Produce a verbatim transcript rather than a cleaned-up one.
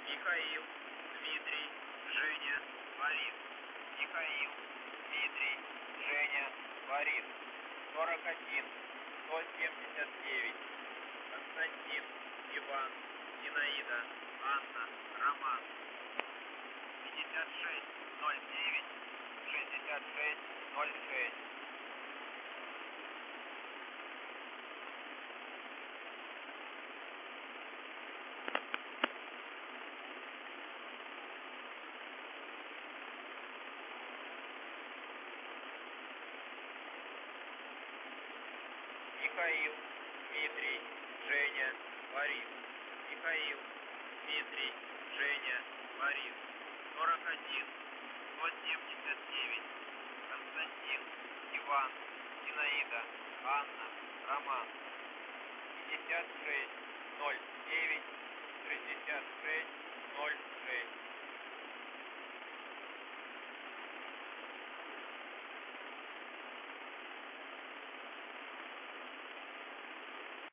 Михаил, Дмитрий, Женя, Борис. Михаил, Дмитрий, Женя, Борис. сорок один, сто семьдесят девять. Константин, Иван, Зинаида, Анна, Роман. пятьдесят шесть, ноль девять, шестьдесят шесть, ноль шесть. Михаил, Дмитрий, Женя, Борис. Михаил, Дмитрий, Женя, Борис. сорок один, сто семьдесят девять. Константин, Иван, Зинаида, Анна, Роман. пятьдесят шесть, ноль девять, шестьдесят шесть, ноль